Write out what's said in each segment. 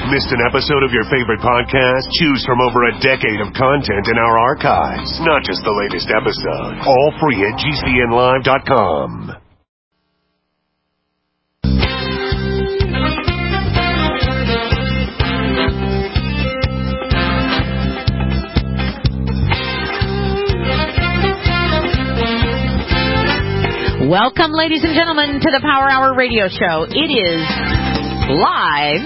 Missed an episode of your favorite podcast? Choose from over a decade of content in our archives, not just the latest episode. All free at GCNlive.com. Welcome, ladies and gentlemen, to the Power Hour Radio Show. It is live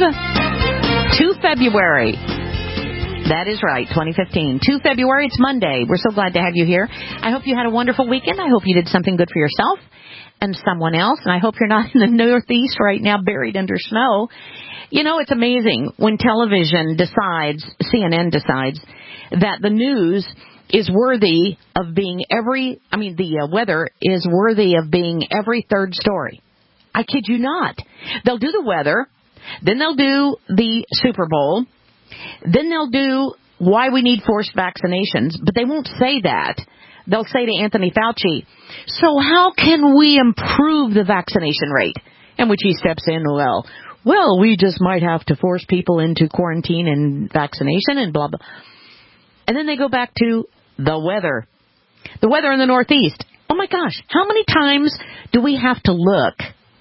2 February. That is right, 2015. 2 February, it's Monday. We're so glad to have you here. I hope you had a wonderful weekend. I hope you did something good for yourself and someone else. And I hope you're not in the Northeast right now buried under snow. You know, it's amazing when television decides, CNN decides, that the news is worthy of being the weather is worthy of being every third story. I kid you not. They'll do the weather, then they'll do the Super Bowl, then they'll do why we need forced vaccinations, but they won't say that. They'll say to Anthony Fauci, so how can we improve the vaccination rate? And which he steps in, well, we just might have to force people into quarantine and vaccination and blah, blah. And then they go back to the weather. The weather in the Northeast. Oh, my gosh. How many times do we have to look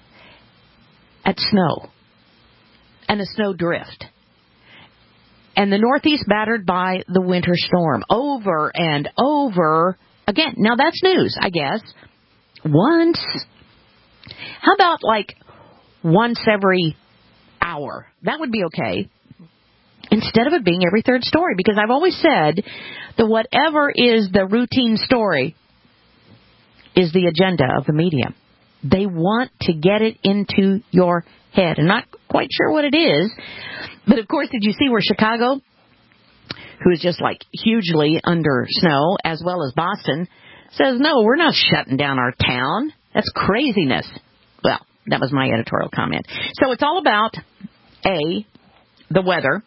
at snow and a snow drift? And the Northeast battered by the winter storm over and over again. Now, that's news, I guess. Once. How about like once every hour? That would be okay. Instead of it being every third story. Because I've always said that whatever is the routine story is the agenda of the media. They want to get it into your head. I'm not quite sure what it is. But, of course, did you see where Chicago, who is just like hugely under snow, as well as Boston, says, no, we're not shutting down our town. That's craziness. Well, that was my editorial comment. So it's all about, A, the weather,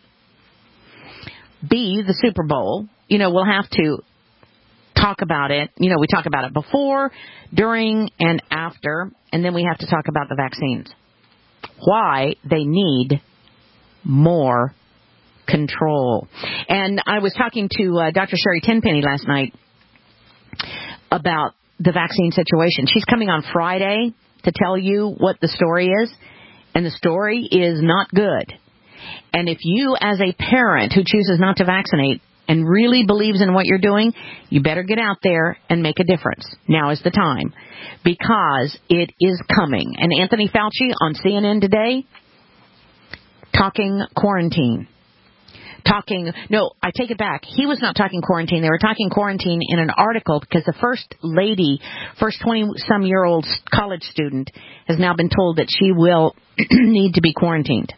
B, the Super Bowl. You know, we'll have to talk about it. You know, we talk about it before, during, and after. And then we have to talk about the vaccines. Why they need more control. And I was talking to Dr. Sherry Tenpenny last night about the vaccine situation. She's coming on Friday to tell you what the story is. And the story is not good. And if you, as a parent who chooses not to vaccinate and really believes in what you're doing, you better get out there and make a difference. Now is the time, because it is coming. And Anthony Fauci on CNN today, talking quarantine. No, I take it back. He was not talking quarantine. They were talking quarantine in an article because the first 20-some-year-old college student has now been told that she will need to be quarantined.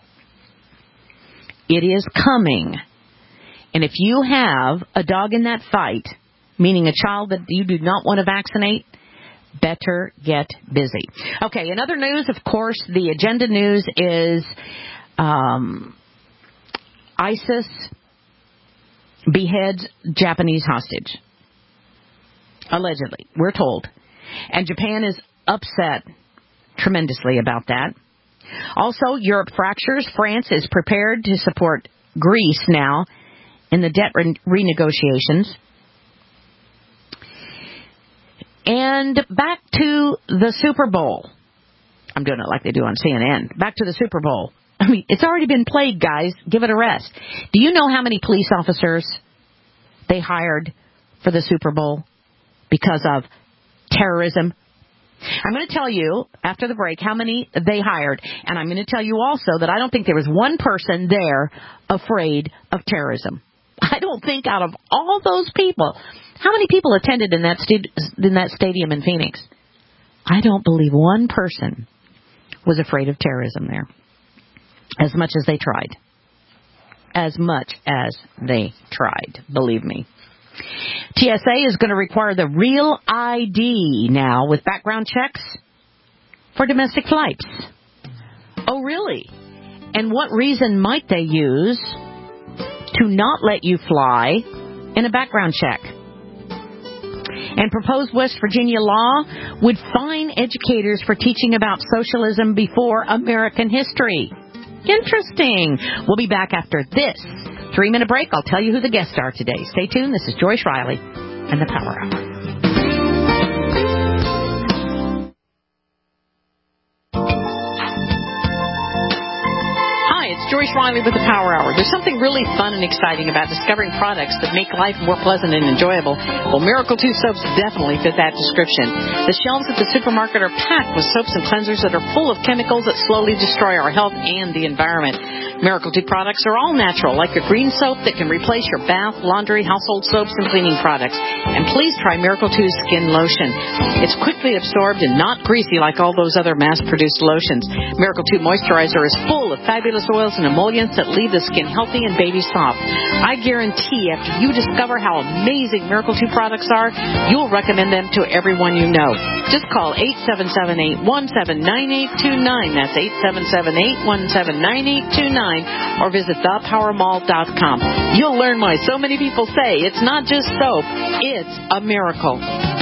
It is coming. And if you have a dog in that fight, meaning a child that you do not want to vaccinate, better get busy. Okay, in other news, of course, the agenda news is ISIS beheads Japanese hostage. Allegedly, we're told. And Japan is upset tremendously about that. Also, Europe fractures. France is prepared to support Greece now in the debt renegotiations. And back to the Super Bowl. I'm doing it like they do on CNN. Back to the Super Bowl. I mean, it's already been played, guys. Give it a rest. Do you know how many police officers they hired for the Super Bowl because of terrorism? I'm going to tell you, after the break, how many they hired. And I'm going to tell you also that I don't think there was one person there afraid of terrorism. I don't think out of all those people, how many people attended in that stadium in Phoenix? I don't believe one person was afraid of terrorism there. As much as they tried. As much as they tried, believe me. TSA is going to require the real ID now with background checks for domestic flights. Oh, really? And what reason might they use to not let you fly in a background check? And proposed West Virginia law would fine educators for teaching about socialism before American history. Interesting. We'll be back after this 3-minute break. I'll tell you who the guests are today. Stay tuned. This is Joyce Riley and the Power Hour. Joyce Riley with the Power Hour. There's something really fun and exciting about discovering products that make life more pleasant and enjoyable. Well, Miracle 2 soaps definitely fit that description. The shelves at the supermarket are packed with soaps and cleansers that are full of chemicals that slowly destroy our health and the environment. Miracle 2 products are all natural, like your green soap that can replace your bath, laundry, household soaps, and cleaning products. And please try Miracle 2 Skin Lotion. It's quickly absorbed and not greasy like all those other mass-produced lotions. Miracle 2 Moisturizer is full of fabulous oils and emollients that leave the skin healthy and baby soft. I guarantee after you discover how amazing Miracle 2 products are, you'll recommend them to everyone you know. Just call 877-817-9829. That's 877-817-9829. Or visit thepowermall.com. You'll learn why so many people say it's not just soap, it's a miracle.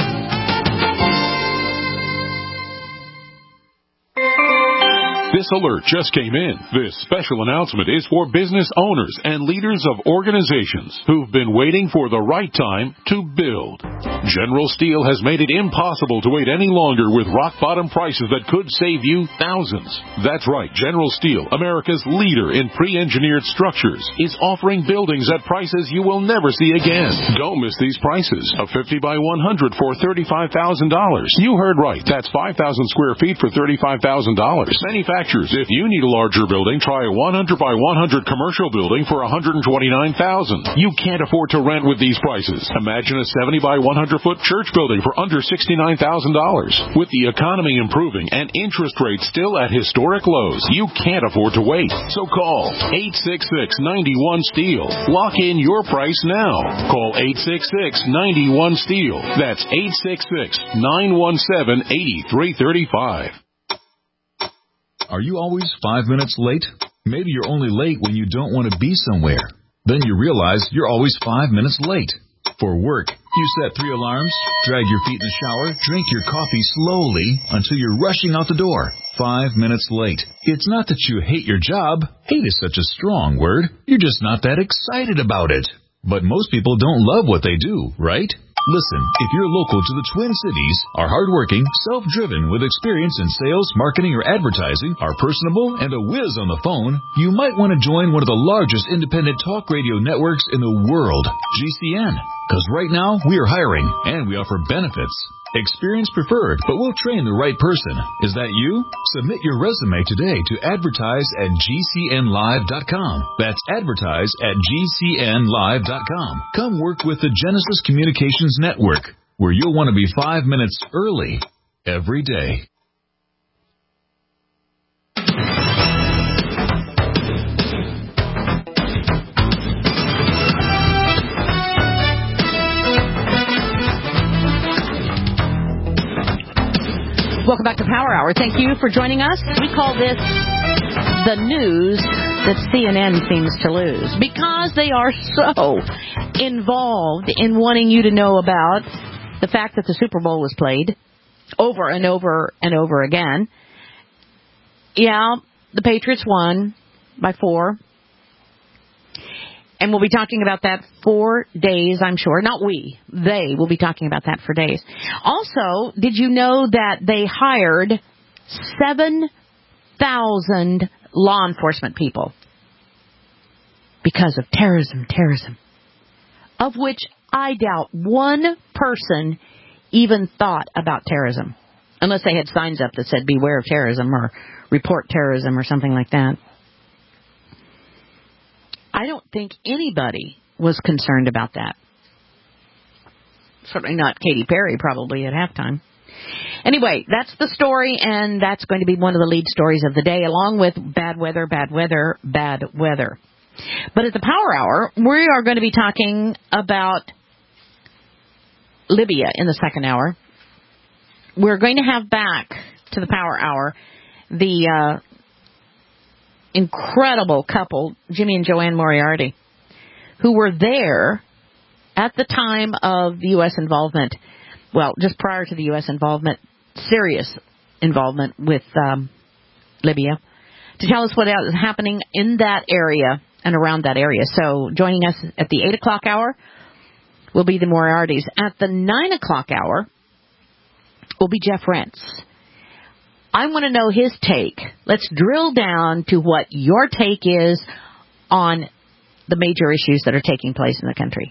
This alert just came in. This special announcement is for business owners and leaders of organizations who've been waiting for the right time to build. General Steel has made it impossible to wait any longer with rock-bottom prices that could save you thousands. That's right. General Steel, America's leader in pre-engineered structures, is offering buildings at prices you will never see again. Don't miss these prices. A 50 by 100 for $35,000. You heard right. That's 5,000 square feet for $35,000. Manufacturers, if you need a larger building, try a 100 by 100 commercial building for $129,000. You can't afford to rent with these prices. Imagine a 70 by 100 foot church building for under $69,000. With the economy improving and interest rates still at historic lows, you can't afford to wait. So call 866-91-STEEL. Lock in your price now. Call 866-91-STEEL. That's 866-917-8335. Are you always 5 minutes late? Maybe you're only late when you don't want to be somewhere. Then you realize you're always 5 minutes late. For work, you set 3 alarms, drag your feet in the shower, drink your coffee slowly until you're rushing out the door. 5 minutes late. It's not that you hate your job. Hate is such a strong word. You're just not that excited about it. But most people don't love what they do, right? Listen, if you're local to the Twin Cities, are hardworking, self-driven with experience in sales, marketing, or advertising, are personable, and a whiz on the phone, you might want to join one of the largest independent talk radio networks in the world, GCN. Because right now, we are hiring, and we offer benefits. Experience preferred, but we'll train the right person. Is that you? Submit your resume today to advertise at GCNlive.com. That's advertise at GCNlive.com. Come work with the Genesis Communications Network, where you'll want to be 5 minutes early every day. Welcome back to Power Hour. Thank you for joining us. We call this the news that CNN seems to lose because they are so involved in wanting you to know about the fact that the Super Bowl was played over and over and over again. Yeah, the Patriots won by 4. And we'll be talking about that for days, I'm sure. Not we. They will be talking about that for days. Also, did you know that they hired 7,000 law enforcement people because of terrorism, of which I doubt one person even thought about terrorism, unless they had signs up that said beware of terrorism or report terrorism or something like that. I don't think anybody was concerned about that. Certainly not Katy Perry, probably, at halftime. Anyway, that's the story, and that's going to be one of the lead stories of the day, along with bad weather. But at the Power Hour, we are going to be talking about Libya in the second hour. We're going to have back to the Power Hour the incredible couple, Jimmy and Joanne Moriarty, who were there at the time of the U.S. involvement, well, just prior to the U.S. involvement, serious involvement with Libya. to tell us what is happening in that area and around that area. So joining us at the 8 o'clock hour will be the Moriartys. At the 9 o'clock hour will be Jeff Rentz. I want to know his take. Let's drill down to what your take is on the major issues that are taking place in the country.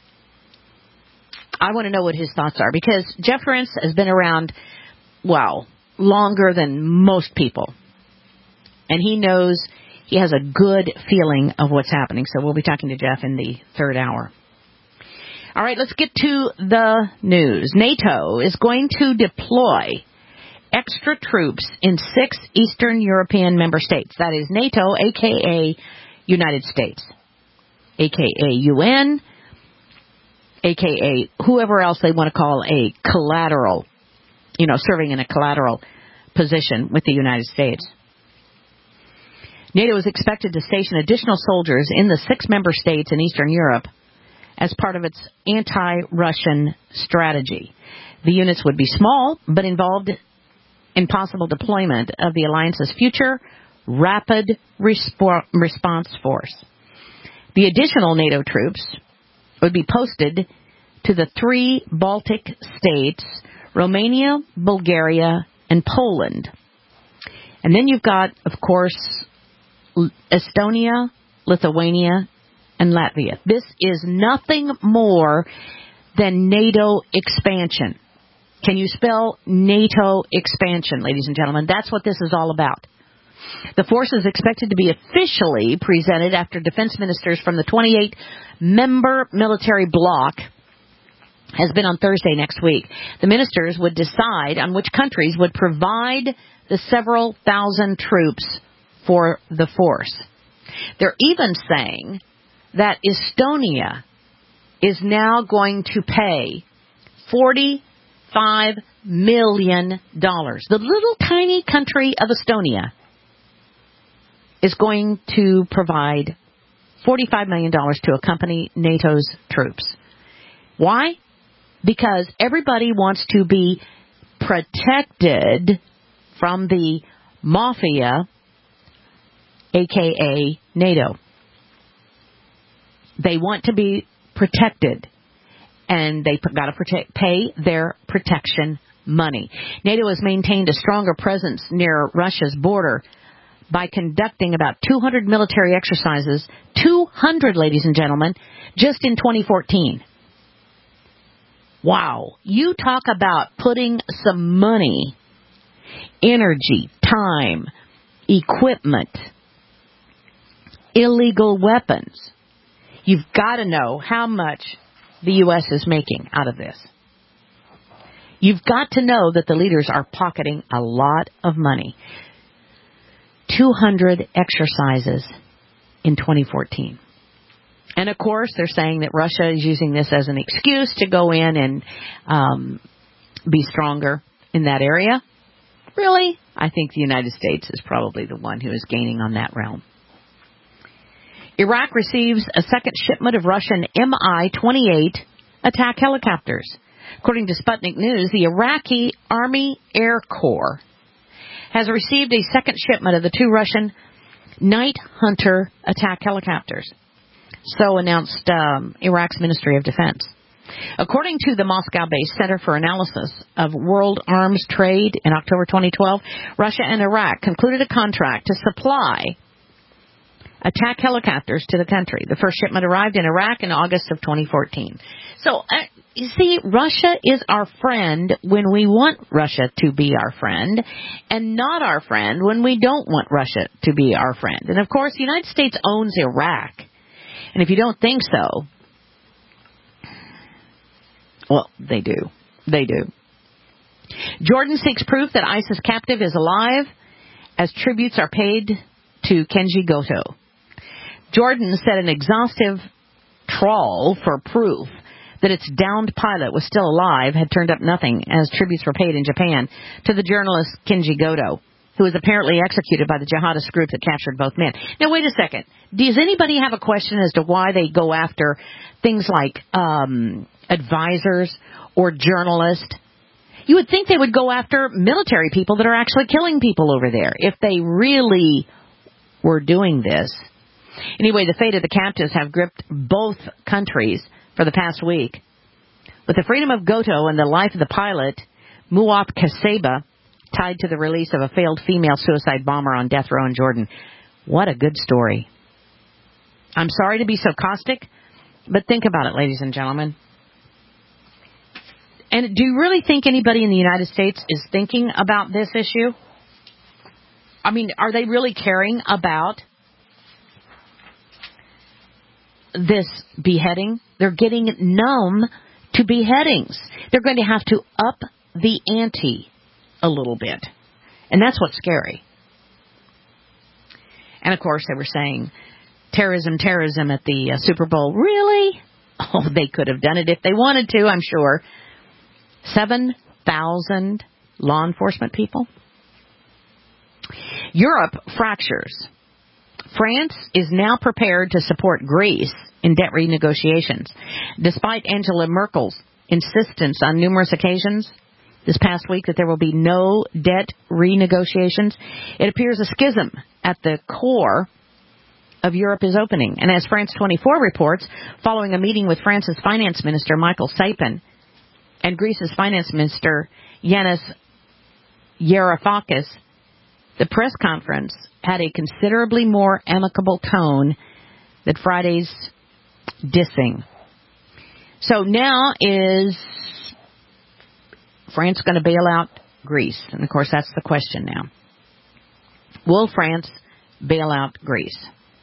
I want to know what his thoughts are, because Jeff Rentz has been around, longer than most people. And he knows, he has a good feeling of what's happening. So we'll be talking to Jeff in the third hour. All right, let's get to the news. NATO is going to deploy extra troops in 6 Eastern European member states. That is NATO, a.k.a. United States, a.k.a. UN, a.k.a. whoever else they want to call a collateral, serving in a collateral position with the United States. NATO is expected to station additional soldiers in the 6 member states in Eastern Europe as part of its anti-Russian strategy. The units would be small, but involved in possible deployment of the alliance's future rapid response force. The additional NATO troops would be posted to the 3 Baltic states, Romania, Bulgaria, and Poland. And then you've got, of course, Estonia, Lithuania, and Latvia. This is nothing more than NATO expansion. Can you spell NATO expansion, ladies and gentlemen? That's what this is all about. The force is expected to be officially presented after defense ministers from the 28-member military bloc has been on Thursday next week. The ministers would decide on which countries would provide the several thousand troops for the force. They're even saying that Estonia is now going to pay $45 million. The little tiny country of Estonia is going to provide $45 million to accompany NATO's troops. Why? Because everybody wants to be protected from the mafia, a.k.a. NATO. They want to be protected, and they got to pay their protection money. NATO has maintained a stronger presence near Russia's border by conducting about 200 military exercises, 200, ladies and gentlemen, just in 2014. Wow. You talk about putting some money, energy, time, equipment, illegal weapons. You've got to know how much the U.S. is making out of this. You've got to know that the leaders are pocketing a lot of money. 200 exercises in 2014. And, of course, they're saying that Russia is using this as an excuse to go in and be stronger in that area. Really? I think the United States is probably the one who is gaining on that realm. Iraq receives a second shipment of Russian Mi-28 attack helicopters. According to Sputnik News, the Iraqi Army Air Corps has received a second shipment of the 2 Russian Night Hunter attack helicopters. So announced Iraq's Ministry of Defense. According to the Moscow-based Center for Analysis of World Arms Trade in October 2012, Russia and Iraq concluded a contract to supply attack helicopters to the country. The first shipment arrived in Iraq in August of 2014. So, you see, Russia is our friend when we want Russia to be our friend, and not our friend when we don't want Russia to be our friend. And, of course, the United States owns Iraq. And if you don't think so, well, they do. They do. Jordan seeks proof that ISIS captive is alive as tributes are paid to Kenji Goto. Jordan said an exhaustive trawl for proof that its downed pilot was still alive had turned up nothing as tributes were paid in Japan to the journalist Kenji Goto, who was apparently executed by the jihadist group that captured both men. Now, wait a second. Does anybody have a question as to why they go after things like advisors or journalists? You would think they would go after military people that are actually killing people over there if they really were doing this. Anyway, the fate of the captives have gripped both countries for the past week. With the freedom of Goto and the life of the pilot, Muath Kaseba, tied to the release of a failed female suicide bomber on death row in Jordan. What a good story. I'm sorry to be so caustic, but think about it, ladies and gentlemen. And do you really think anybody in the United States is thinking about this issue? I mean, are they really caring about this beheading? They're getting numb to beheadings. They're going to have to up the ante a little bit. And that's what's scary. And, of course, they were saying terrorism at the Super Bowl. Really? Oh, they could have done it if they wanted to, I'm sure. 7,000 law enforcement people. Europe fractures. France is now prepared to support Greece in debt renegotiations. Despite Angela Merkel's insistence on numerous occasions this past week that there will be no debt renegotiations, it appears a schism at the core of Europe is opening. And as France 24 reports, following a meeting with France's finance minister, Michael Sapin, and Greece's finance minister, Yanis Varoufakis, the press conference had a considerably more amicable tone than Friday's dissing. So now is France going to bail out Greece? And, of course, that's the question now. Will France bail out Greece?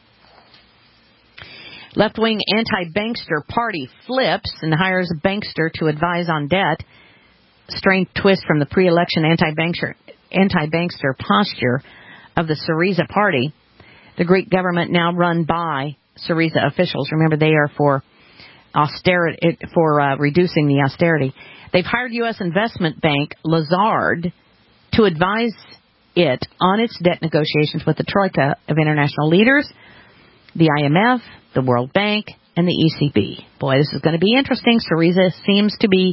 Left-wing anti-bankster party flips and hires a bankster to advise on debt. Strange twist from the pre-election anti-bankster posture of the Syriza party. The Greek government now run by Syriza officials. Remember, they are for austerity, for reducing the austerity. They've hired U.S. investment bank Lazard to advise it on its debt negotiations with the troika of international leaders, the IMF, the World Bank, and the ECB. Boy, this is going to be interesting. Syriza seems to be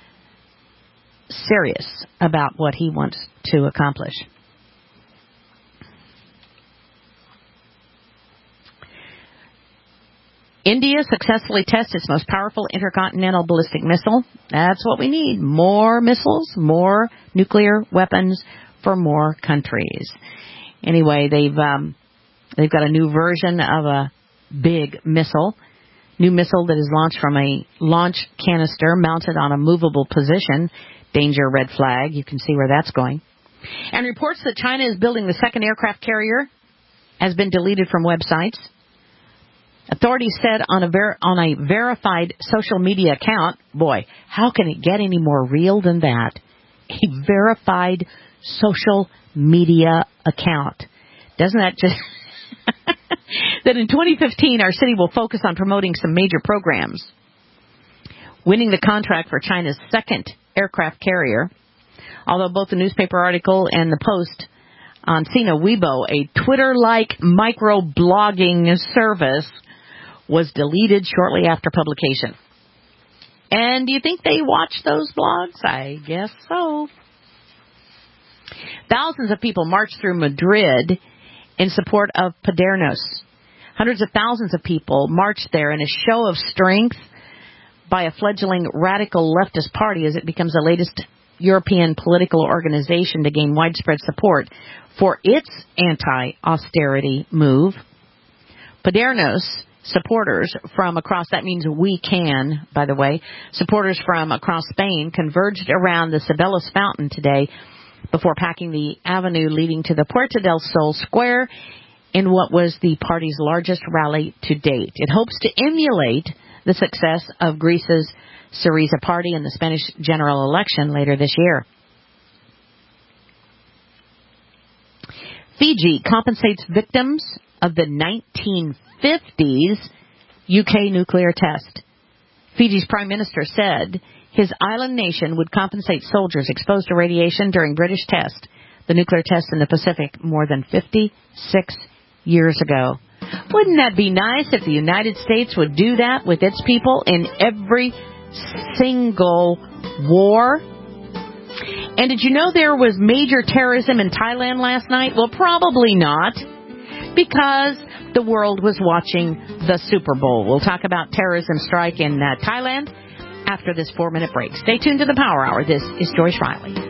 serious about what he wants to accomplish. India successfully tests its most powerful intercontinental ballistic missile. That's what we need. More missiles, more nuclear weapons for more countries. Anyway, they've got a new version of a big missile. New missile that is launched from a launch canister mounted on a movable position. Danger, red flag. You can see where that's going. And reports that China is building the second aircraft carrier has been deleted from websites. Authorities said on a verified social media account, boy, how can it get any more real than that? A verified social media account. Doesn't that just... that in 2015, our city will focus on promoting some major programs. Winning the contract for China's second aircraft carrier. Although both the newspaper article and the post on Sina Weibo, a Twitter-like micro-blogging service, was deleted shortly after publication. And do you think they watch those blogs? I guess so. Thousands of people marched through Madrid in support of Podemos. Hundreds of thousands of people marched there in a show of strength by a fledgling radical leftist party as it becomes the latest European political organization to gain widespread support for its anti-austerity move. Podemos supporters from across, that means we can, by the way, supporters from across Spain converged around the Cibeles fountain today before packing the avenue leading to the Puerta del Sol Square in what was the party's largest rally to date. It hopes to emulate the success of Greece's Syriza party in the Spanish general election later this year. Fiji compensates victims of the 1950s UK nuclear test. Fiji's Prime Minister said his island nation would compensate soldiers exposed to radiation during British test, the nuclear test in the Pacific, more than 56 years ago. Wouldn't that be nice if the United States would do that with its people in every single war? And did you know there was major terrorism in Thailand last night? Well, probably not. because the world was watching the Super Bowl. We'll talk about terrorism strike in Thailand after this 4-minute break. Stay tuned to the Power Hour. This is Joyce Riley.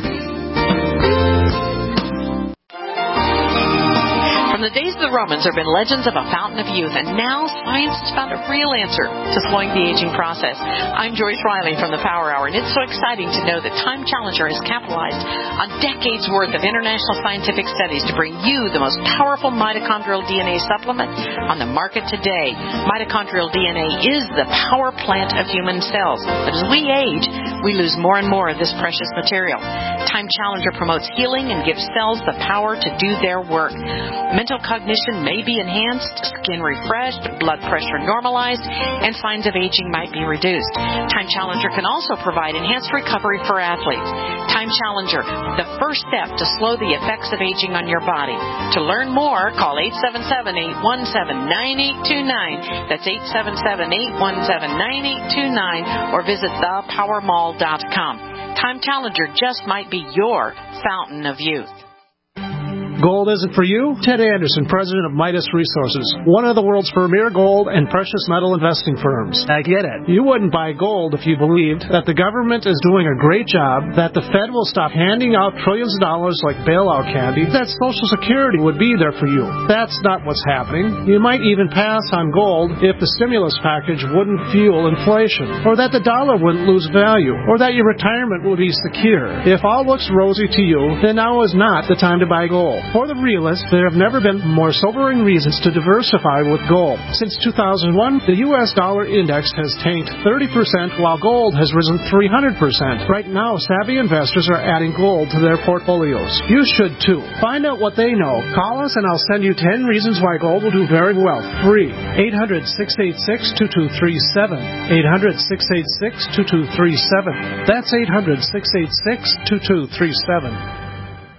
From the days of the Romans, there have been legends of a fountain of youth, and now science has found a real answer to slowing the aging process. I'm Joyce Riley from the Power Hour, and it's so exciting to know that Time Challenger has capitalized on decades' worth of international scientific studies to bring you the most powerful mitochondrial DNA supplement on the market today. Mitochondrial DNA is the power plant of human cells, but as we age, we lose more and more of this precious material. Time Challenger promotes healing and gives cells the power to do their work. Mental cognition may be enhanced, skin refreshed, blood pressure normalized, and signs of aging might be reduced. Time Challenger can also provide enhanced recovery for athletes. Time Challenger, the first step to slow the effects of aging on your body. To learn more, call 877-817-9829. That's 877-817-9829, or visit thepowermall.com. Time Challenger just might be your fountain of youth. Gold isn't for you? Ted Anderson, president of Midas Resources, one of the world's premier gold and precious metal investing firms. I get it. You wouldn't buy gold if you believed that the government is doing a great job, that the Fed will stop handing out trillions of dollars like bailout candy, that Social Security would be there for you. That's not what's happening. You might even pass on gold if the stimulus package wouldn't fuel inflation, or that the dollar wouldn't lose value, or that your retirement would be secure. If all looks rosy to you, then now is not the time to buy gold. For the realists, there have never been more sobering reasons to diversify with gold. Since 2001, the U.S. dollar index has tanked 30%, while gold has risen 300%. Right now, savvy investors are adding gold to their portfolios. You should too. Find out what they know. Call us and I'll send you 10 reasons why gold will do very well. Free. 800-686-2237. 800-686-2237. That's 800-686-2237.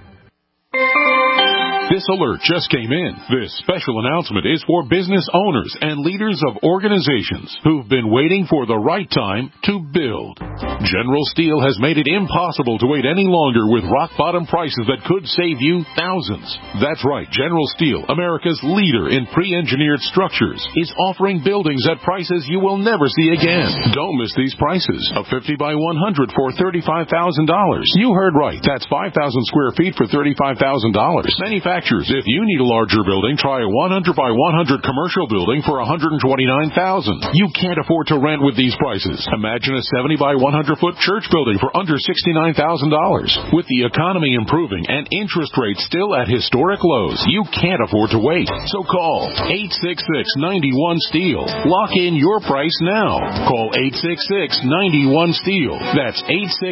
This alert just came in. This special announcement is for business owners and leaders of organizations who've been waiting for the right time to build. General Steel has made it impossible to wait any longer with rock-bottom prices that could save you thousands. That's right, General Steel, America's leader in pre-engineered structures, is offering buildings at prices you will never see again. Don't miss these prices. A 50 by 100 for $35,000. You heard right. That's 5,000 square feet for $35,000. Manufacturers, if you need a larger building, try a 100 by 100 commercial building for $129,000. You can't afford to rent with these prices. Imagine a 70 by 100 foot church building for under $69,000. With the economy improving and interest rates still at historic lows, you can't afford to wait. So call 866-91-STEEL. Lock in your price now. Call 866-91-STEEL. That's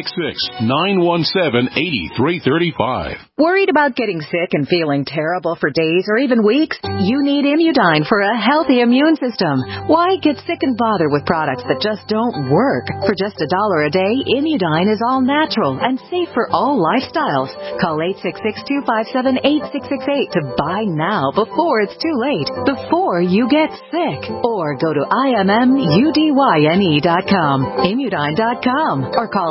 866-917-8335. Worried about getting sick and feeling terrible for days or even weeks? You need Immudyne for a healthy immune system. Why get sick and bother with products that just don't work? For just $1 a day, Immudyne is all natural and safe for all lifestyles. Call 866-257-8668 to buy now before it's too late, before you get sick. Or go to IMMUDYNE.com, Immudyne.com, or call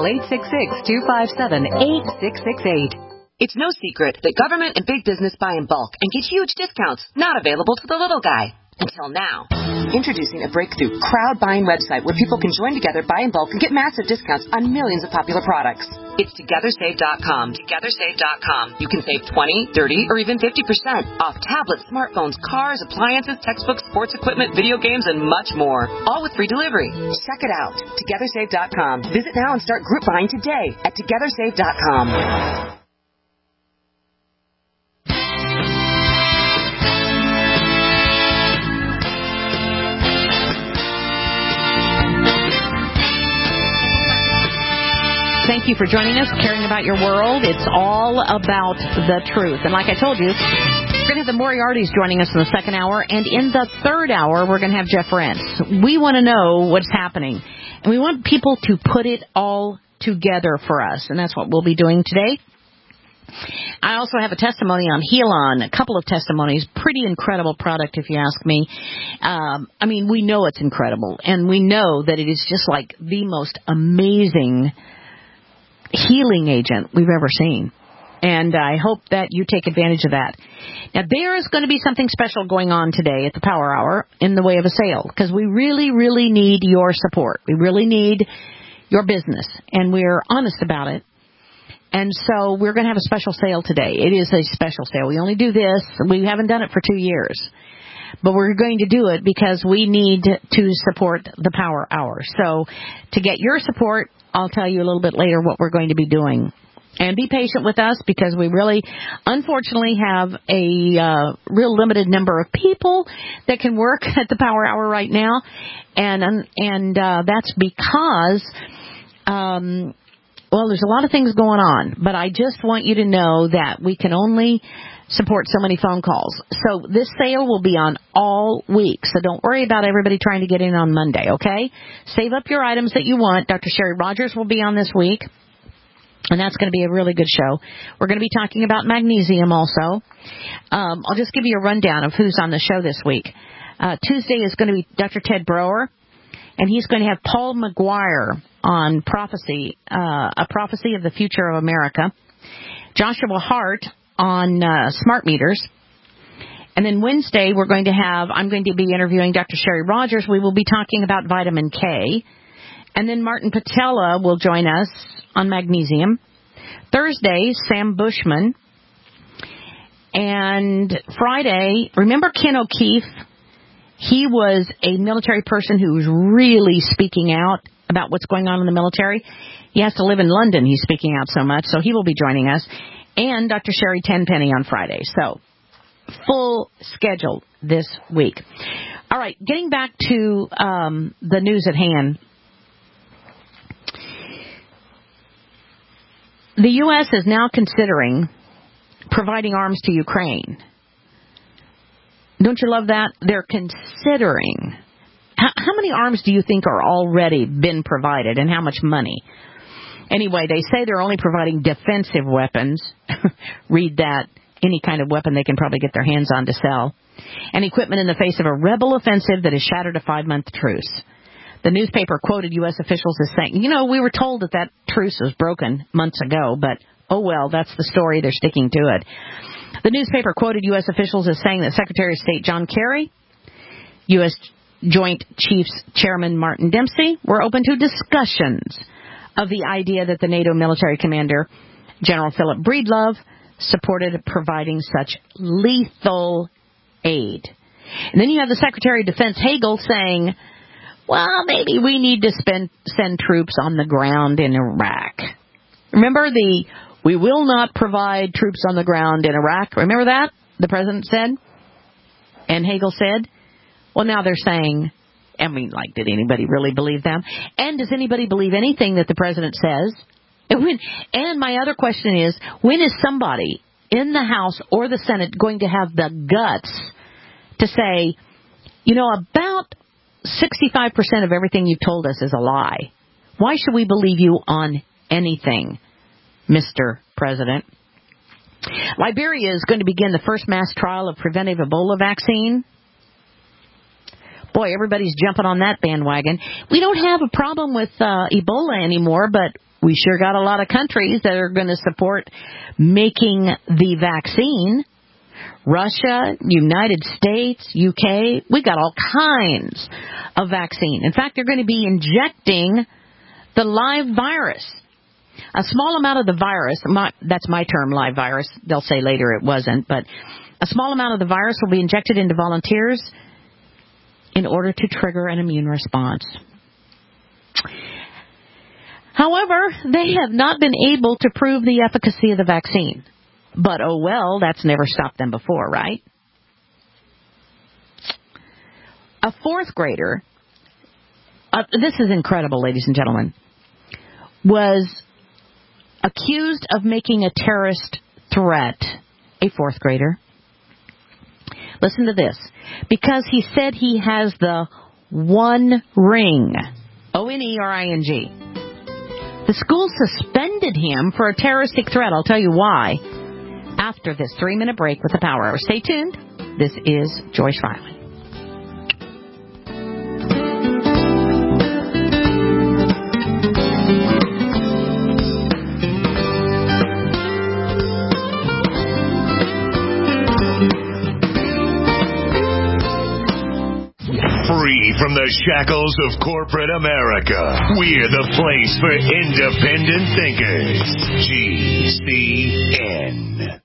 866-257-8668. It's no secret that government and big business buy in bulk and get huge discounts not available to the little guy. Until now. Introducing a breakthrough crowd buying website where people can join together, buy in bulk, and get massive discounts on millions of popular products. It's TogetherSave.com. TogetherSave.com. You can save 20, 30, or even 50% off tablets, smartphones, cars, appliances, textbooks, sports equipment, video games, and much more. All with free delivery. Check it out. TogetherSave.com. Visit now and start group buying today at TogetherSave.com. Thank you for joining us, caring about your world. It's all about the truth. And like I told you, we're going to have the Moriartys joining us in the second hour. And in the third hour, we're going to have Jeff Rentz. We want to know what's happening. And we want people to put it all together for us. And that's what we'll be doing today. I also have a testimony on Helon, a couple of testimonies. Pretty incredible product, if you ask me. We know it's incredible. And we know that it is just like the most amazing healing agent we've ever seen. And I hope that you take advantage of that. Now, there is going to be something special going on today at the Power Hour in the way of a sale, because we really, really need your support. We really need your business, and we're honest about it. And so we're going to have a special sale today. It is a special sale. We only do this. We haven't done it for 2 years. But we're going to do it because we need to support the Power Hour. So to get your support, I'll tell you a little bit later what we're going to be doing. And be patient with us, because we really, unfortunately, have a real limited number of people that can work at the Power Hour right now. And that's because, well, there's a lot of things going on. But I just want you to know that we can only support so many phone calls. So this sale will be on all week. So don't worry about everybody trying to get in on Monday, okay? Save up your items that you want. Dr. Sherry Rogers will be on this week. And that's going to be a really good show. We're going to be talking about magnesium also. I'll just give you a rundown of who's on the show this week. Tuesday is going to be Dr. Ted Broer, and he's going to have Paul McGuire on prophecy, a prophecy of the future of America. Joshua Hart on smart meters. And then Wednesday, I'm going to be interviewing Dr. Sherry Rogers. We will be talking about vitamin K. And then Martin Patella will join us on magnesium. Thursday, Sam Bushman. And Friday, remember Ken O'Keefe? He was a military person who was really speaking out about what's going on in the military. He has to live in London. He's speaking out so much, so he will be joining us. And Dr. Sherry Tenpenny on Friday. So, full schedule this week. All right, getting back to the news at hand. The U.S. is now considering providing arms to Ukraine. Don't you love that? They're considering. How many arms do you think are already been provided, and how much money? Anyway, they say they're only providing defensive weapons. Read that. Any kind of weapon they can probably get their hands on to sell. And equipment in the face of a rebel offensive that has shattered a 5-month truce. The newspaper quoted U.S. officials as saying, we were told that truce was broken months ago, but oh well, that's the story. They're sticking to it. The newspaper quoted U.S. officials as saying that Secretary of State John Kerry, U.S. Joint Chiefs Chairman Martin Dempsey were open to discussions of the idea that the NATO military commander, General Philip Breedlove, supported providing such lethal aid. And then you have the Secretary of Defense Hagel saying, well, maybe we need to send troops on the ground in Iraq. Remember we will not provide troops on the ground in Iraq. Remember that? The president said. And Hagel said. Well, now they're saying, did anybody really believe them? And does anybody believe anything that the president says? And my other question is, when is somebody in the House or the Senate going to have the guts to say, about 65% of everything you've told us is a lie. Why should we believe you on anything, Mr. President? Liberia is going to begin the first mass trial of preventive Ebola vaccine. Boy, everybody's jumping on that bandwagon. We don't have a problem with Ebola anymore, but we sure got a lot of countries that are going to support making the vaccine. Russia, United States, UK, we got all kinds of vaccine. In fact, they're going to be injecting the live virus. A small amount of the virus, that's my term, live virus. They'll say later it wasn't, but a small amount of the virus will be injected into volunteers in order to trigger an immune response. However, they have not been able to prove the efficacy of the vaccine. But, oh well, that's never stopped them before, right? A 4th grader, this is incredible, ladies and gentlemen, was accused of making a terrorist threat, a 4th grader. Listen to this. Because he said he has the One Ring, O-N-E-R-I-N-G. The school suspended him for a terroristic threat. I'll tell you why after this 3-minute break with the Power Hour. Stay tuned. This is Joyce Riley. Free from the shackles of corporate America, we're the place for independent thinkers. GCN.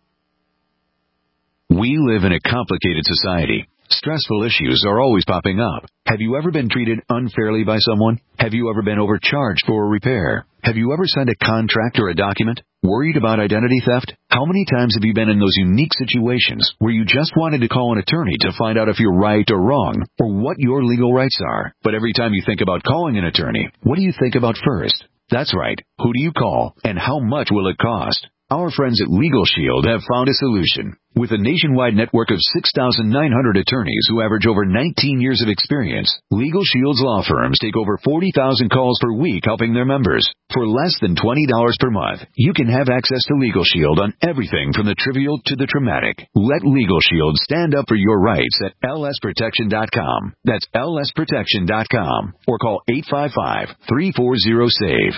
We live in a complicated society. Stressful issues are always popping up. Have you ever been treated unfairly by someone? Have you ever been overcharged for a repair? Have you ever signed a contract or a document? Worried about identity theft? How many times have you been in those unique situations where you just wanted to call an attorney to find out if you're right or wrong, or what your legal rights are? But every time you think about calling an attorney, what do you think about first? That's right. Who do you call, and how much will it cost? Our friends at Legal Shield have found a solution. With a nationwide network of 6,900 attorneys who average over 19 years of experience, Legal Shield's law firms take over 40,000 calls per week helping their members. For less than $20 per month, you can have access to Legal Shield on everything from the trivial to the traumatic. Let Legal Shield stand up for your rights at lsprotection.com. That's lsprotection.com. Or call 855-340-SAVE.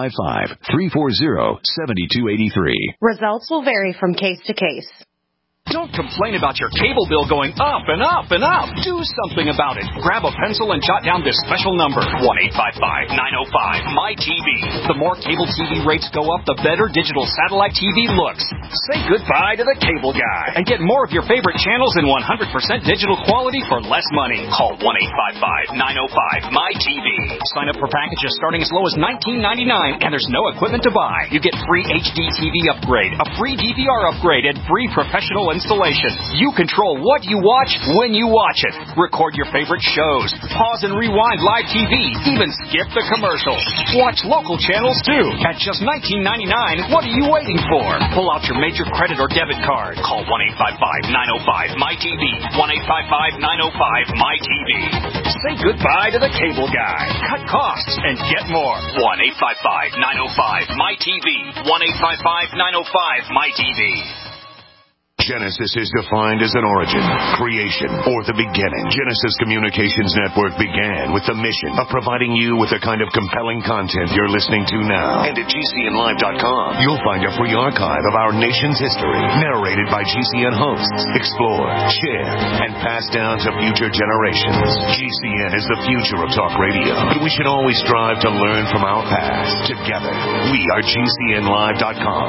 855-340-7283. Results will vary from case to case. Don't complain about your cable bill going up and up and up. Do something about it. Grab a pencil and jot down this special number, 1-855-905-MY-TV. The more cable TV rates go up, the better digital satellite TV looks. Say goodbye to the cable guy and get more of your favorite channels in 100% digital quality for less money. Call 1-855-905-MY-TV. Sign up for packages starting as low as $19.99, and there's no equipment to buy. You get free HD TV upgrade, a free DVR upgrade, and free professional installation. You control what you watch when you watch it. Record your favorite shows. Pause and rewind live TV. Even skip the commercials. Watch local channels too. At just $19.99, what are you waiting for? Pull out your major credit or debit card. Call 1-855-905-MY-TV. 1-855-905-MY-TV. Say goodbye to the cable guy. Cut costs and get more. 1-855-905-MY-TV. 1-855-905-MY-TV. Genesis is defined as an origin, creation, or the beginning. Genesis Communications Network began with the mission of providing you with the kind of compelling content you're listening to now. And at GCNlive.com, you'll find a free archive of our nation's history, narrated by GCN hosts, explored, shared, and passed down to future generations. GCN is the future of talk radio, but we should always strive to learn from our past. Together, we are GCNlive.com.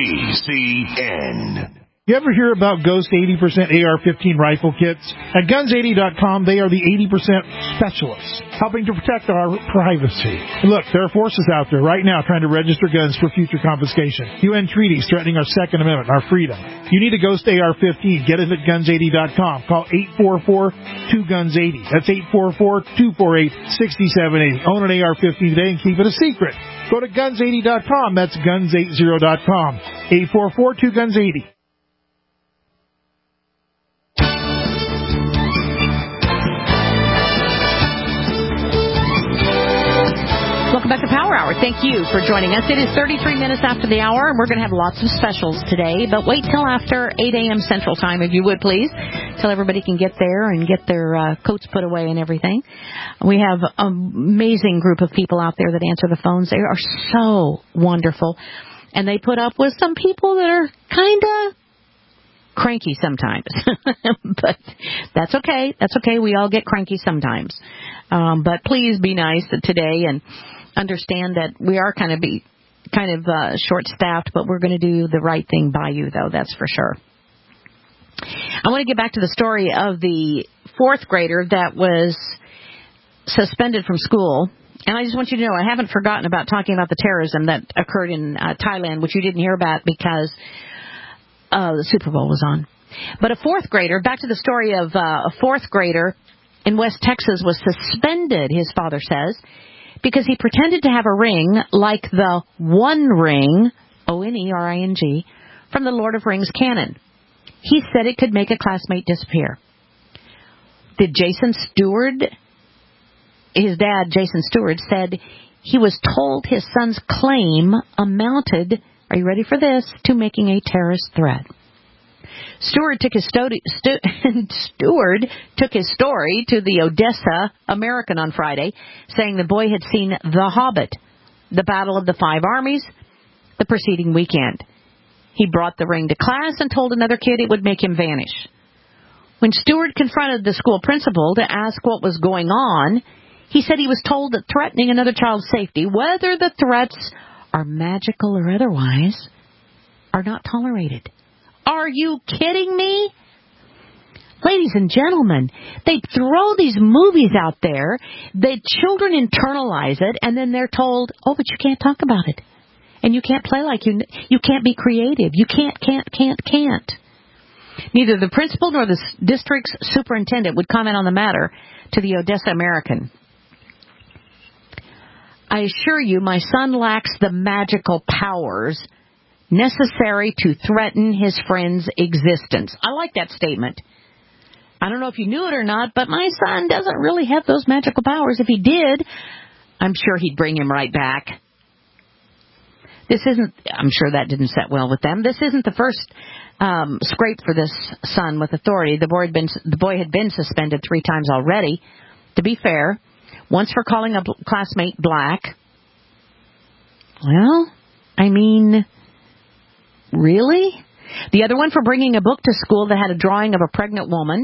GCN. You ever hear about Ghost 80% AR-15 rifle kits? At Guns80.com, they are the 80% specialists, helping to protect our privacy. And look, there are forces out there right now trying to register guns for future confiscation. UN treaties threatening our Second Amendment, our freedom. You need a Ghost AR-15. Get it at Guns80.com. Call 844-2GUNS80. That's 844-248-6780. Own an AR-15 today and keep it a secret. Go to Guns80.com. That's Guns80.com. 844-2GUNS80. Welcome back to Power Hour. Thank you for joining us. It is 33 minutes after the hour, and we're going to have lots of specials today. But wait till after 8 a.m. Central Time, if you would, please, till everybody can get there and get their coats put away and everything. We have an amazing group of people out there that answer the phones. They are so wonderful. And they put up with some people that are kind of cranky sometimes. But that's okay. That's okay. We all get cranky sometimes. But please be nice today and understand that we are kind of short-staffed, but we're going to do the right thing by you, though, that's for sure. I want to get back to the story of the fourth grader that was suspended from school. And I just want you to know, I haven't forgotten about talking about the terrorism that occurred in Thailand, which you didn't hear about because the Super Bowl was on. But a fourth grader, back to the story of a fourth grader in West Texas was suspended, his father says, because he pretended to have a ring like the One Ring, O-N-E-R-I-N-G, from the Lord of Rings canon. He said it could make a classmate disappear. Did Jason Stewart, his dad, Jason Stewart, said he was told his son's claim amounted, are you ready for this, to making a terrorist threat. Stewart took his story to the Odessa American on Friday, saying the boy had seen The Hobbit, the Battle of the Five Armies, the preceding weekend. He brought the ring to class and told another kid it would make him vanish. When Stewart confronted the school principal to ask what was going on, he said he was told that threatening another child's safety, whether the threats are magical or otherwise, are not tolerated. Are you kidding me? Ladies and gentlemen, they throw these movies out there, the children internalize it, and then they're told, oh, but you can't talk about it. And you can't play like you can't be creative. You can't. Neither the principal nor the district's superintendent would comment on the matter to the Odessa American. I assure you, my son lacks the magical powers necessary to threaten his friend's existence. I like that statement. I don't know if you knew it or not, but my son doesn't really have those magical powers. If he did, I'm sure he'd bring him right back. I'm sure that didn't set well with them. This isn't the first scrape for this son with authority. The boy had been suspended 3 times already. To be fair, once for calling a classmate black. Well, I mean, really? The other one for bringing a book to school that had a drawing of a pregnant woman.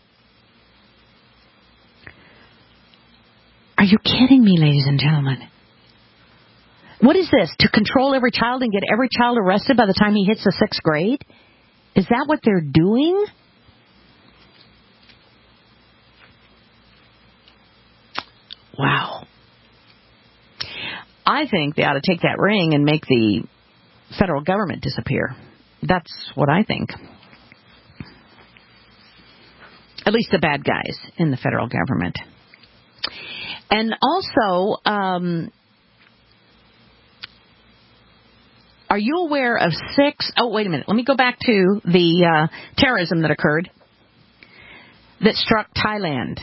Are you kidding me, ladies and gentlemen? What is this? To control every child and get every child arrested by the time he hits the 6th grade? Is that what they're doing? Wow. I think they ought to take that ring and make the federal government disappear. That's what I think. At least the bad guys in the federal government. And also, are you aware of 6... Oh, wait a minute. Let me go back to the terrorism that occurred that struck Thailand.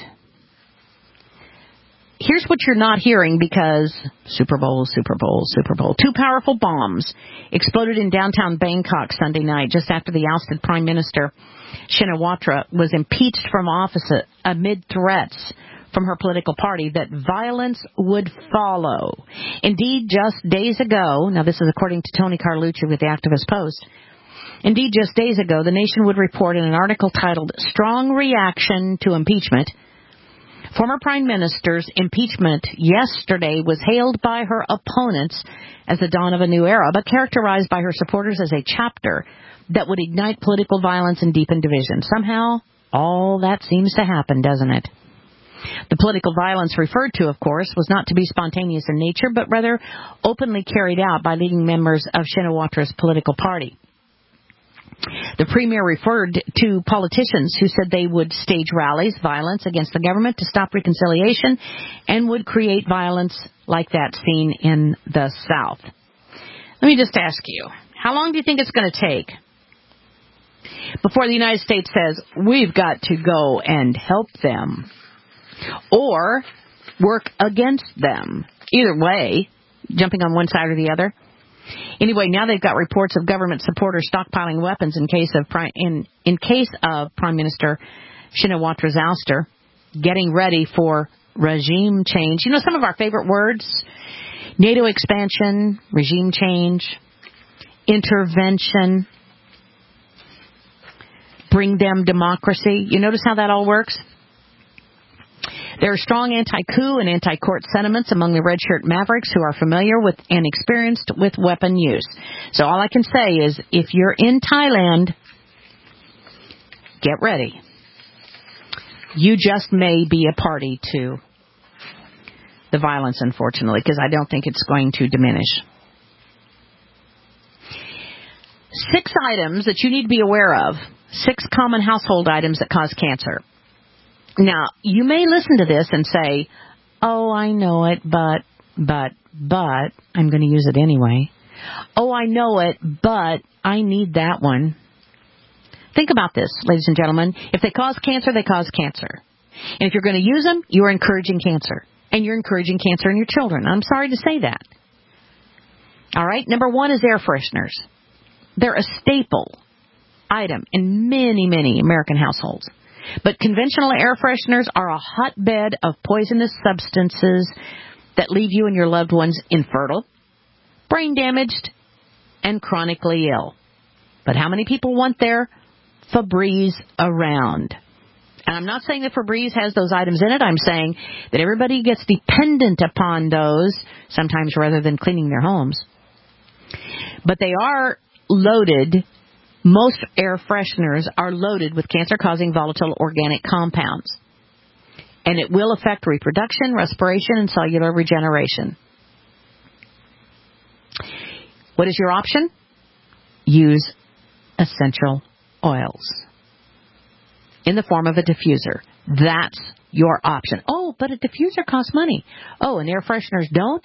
Here's what you're not hearing because Super Bowl. 2 powerful bombs exploded in downtown Bangkok Sunday night just after the ousted Prime Minister Shinawatra was impeached from office amid threats from her political party that violence would follow. Indeed, just days ago, now this is according to Tony Carlucci with the Activist Post, indeed, just days ago, the Nation would report in an article titled, Strong Reaction to Impeachment, former Prime Minister's impeachment yesterday was hailed by her opponents as the dawn of a new era, but characterized by her supporters as a chapter that would ignite political violence and deepen division. Somehow, all that seems to happen, doesn't it? The political violence referred to, of course, was not to be spontaneous in nature, but rather openly carried out by leading members of Shinawatra's political party. The premier referred to politicians who said they would stage rallies, violence against the government to stop reconciliation, and would create violence like that seen in the South. Let me just ask you, how long do you think it's going to take before the United States says, we've got to go and help them, or work against them? Either way, jumping on one side or the other. Anyway, now they've got reports of government supporters stockpiling weapons in case of Prime Minister Shinawatra's ouster, getting ready for regime change. You know, some of our favorite words: NATO expansion, regime change, intervention, bring them democracy. You notice how that all works? There are strong anti-coup and anti-court sentiments among the red shirt mavericks who are familiar with and experienced with weapon use. So all I can say is, if you're in Thailand, get ready. You just may be a party to the violence, unfortunately, because I don't think it's going to diminish. 6 items that you need to be aware of. 6 common household items that cause cancer. Now, you may listen to this and say, oh, I know it, but, I'm going to use it anyway. Oh, I know it, but I need that one. Think about this, ladies and gentlemen. If they cause cancer, they cause cancer. And if you're going to use them, you're encouraging cancer. And you're encouraging cancer in your children. I'm sorry to say that. All right, number 1 is air fresheners. They're a staple item in many, many American households. But conventional air fresheners are a hotbed of poisonous substances that leave you and your loved ones infertile, brain damaged, and chronically ill. But how many people want their Febreze around? And I'm not saying that Febreze has those items in it. I'm saying that everybody gets dependent upon those, sometimes rather than cleaning their homes. But they are loaded. Most air fresheners are loaded with cancer-causing volatile organic compounds. And it will affect reproduction, respiration, and cellular regeneration. What is your option? Use essential oils in the form of a diffuser. That's your option. Oh, but a diffuser costs money. Oh, and air fresheners don't?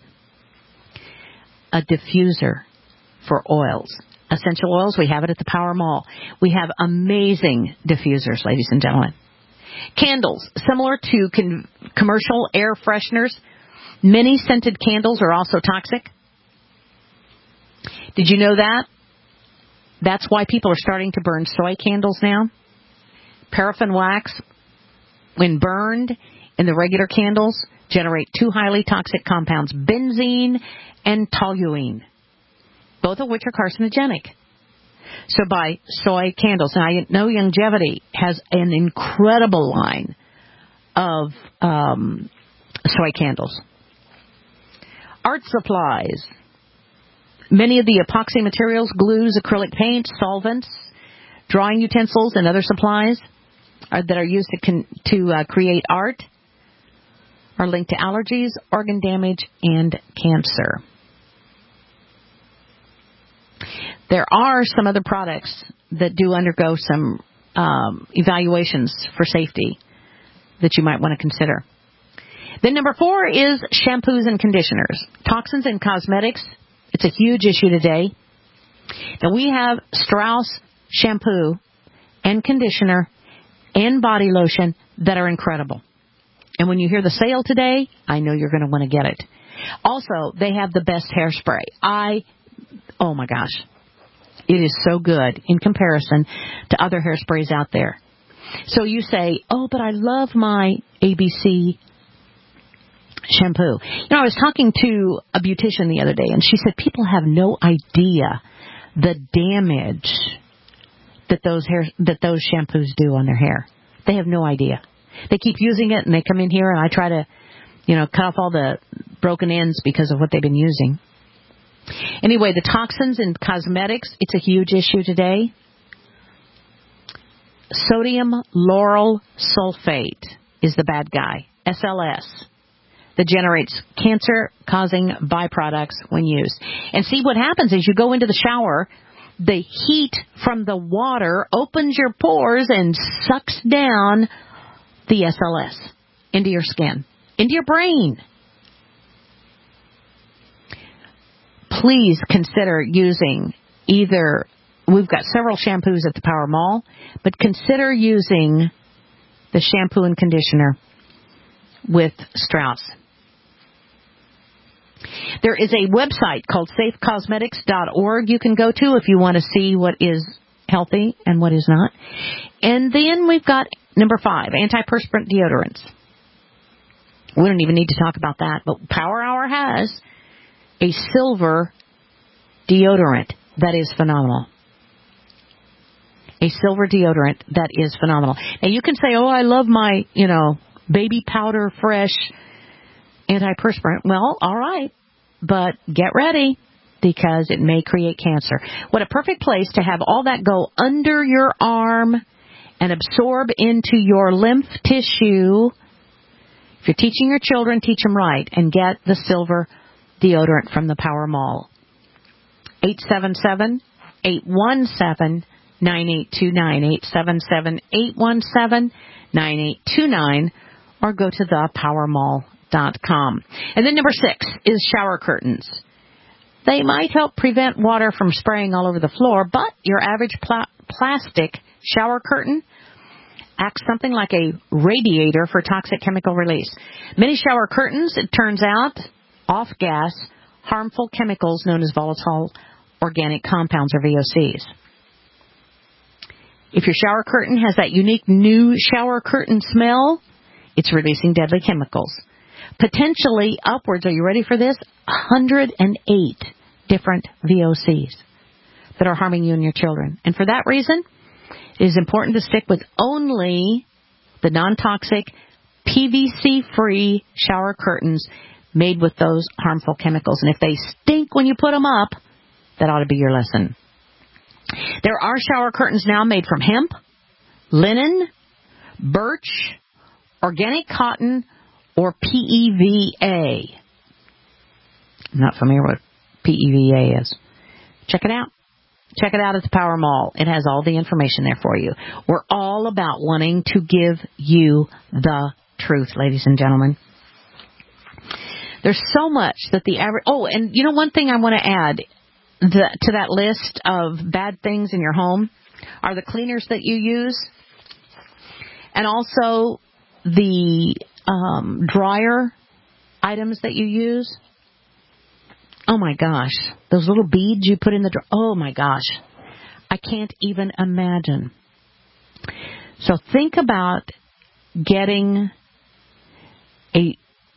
A diffuser for oils. Essential oils, we have it at the Power Mall. We have amazing diffusers, ladies and gentlemen. Candles, similar to commercial air fresheners, many scented candles are also toxic. Did you know that? That's why people are starting to burn soy candles now. Paraffin wax, when burned in the regular candles, generate two highly toxic compounds, benzene and toluene, both of which are carcinogenic. So buy soy candles. And I know Longevity has an incredible line of soy candles. Art supplies. Many of the epoxy materials, glues, acrylic paints, solvents, drawing utensils, and other supplies that are used to create art are linked to allergies, organ damage, and cancer. There are some other products that do undergo some evaluations for safety that you might want to consider. Then number 4 is shampoos and conditioners. Toxins in cosmetics. It's a huge issue today. Now we have Strauss shampoo and conditioner and body lotion that are incredible. And when you hear the sale today, I know you're going to want to get it. Also, they have the best hairspray. Oh my gosh. It is so good in comparison to other hairsprays out there. So you say, oh, but I love my ABC shampoo. You know, I was talking to a beautician the other day, and she said people have no idea the damage that those shampoos do on their hair. They have no idea. They keep using it, and they come in here, and I try to, cut off all the broken ends because of what they've been using. Anyway, the toxins in cosmetics, it's a huge issue today. Sodium lauryl sulfate is the bad guy, SLS, that generates cancer-causing byproducts when used. And see, what happens is you go into the shower, the heat from the water opens your pores and sucks down the SLS into your skin, into your brain. Please consider using we've got several shampoos at the Power Mall, but consider using the shampoo and conditioner with Strauss. There is a website called safecosmetics.org you can go to if you want to see what is healthy and what is not. And then we've got number 5, antiperspirant deodorants. We don't even need to talk about that, but Power Hour has a silver deodorant that is phenomenal. A silver deodorant that is phenomenal. Now you can say, oh, I love my, baby powder fresh antiperspirant. Well, all right, but get ready because it may create cancer. What a perfect place to have all that go under your arm and absorb into your lymph tissue. If you're teaching your children, teach them right and get the silver deodorant from the Power Mall. 877-817-9829. 877-817-9829. Or go to thepowermall.com. And then number 6 is shower curtains. They might help prevent water from spraying all over the floor, but your average plastic shower curtain acts something like a radiator for toxic chemical release. Many shower curtains, it turns out, off-gas harmful chemicals known as volatile organic compounds, or VOCs. If your shower curtain has that unique new shower curtain smell, it's releasing deadly chemicals. Potentially upwards, are you ready for this? 108 different VOCs that are harming you and your children. And for that reason, it is important to stick with only the non-toxic, PVC-free shower curtains made with those harmful chemicals. And if they stink when you put them up, that ought to be your lesson. There are shower curtains now made from hemp, linen, birch, organic cotton, or PEVA. I'm not familiar with what PEVA is. Check it out. Check it out at the Power Mall. It has all the information there for you. We're all about wanting to give you the truth, ladies and gentlemen. There's so much that the average... Oh, and you know one thing I want to add to that list of bad things in your home are the cleaners that you use and also the dryer items that you use. Oh, my gosh. Those little beads you put in the dryer. Oh, my gosh. I can't even imagine. So think about getting a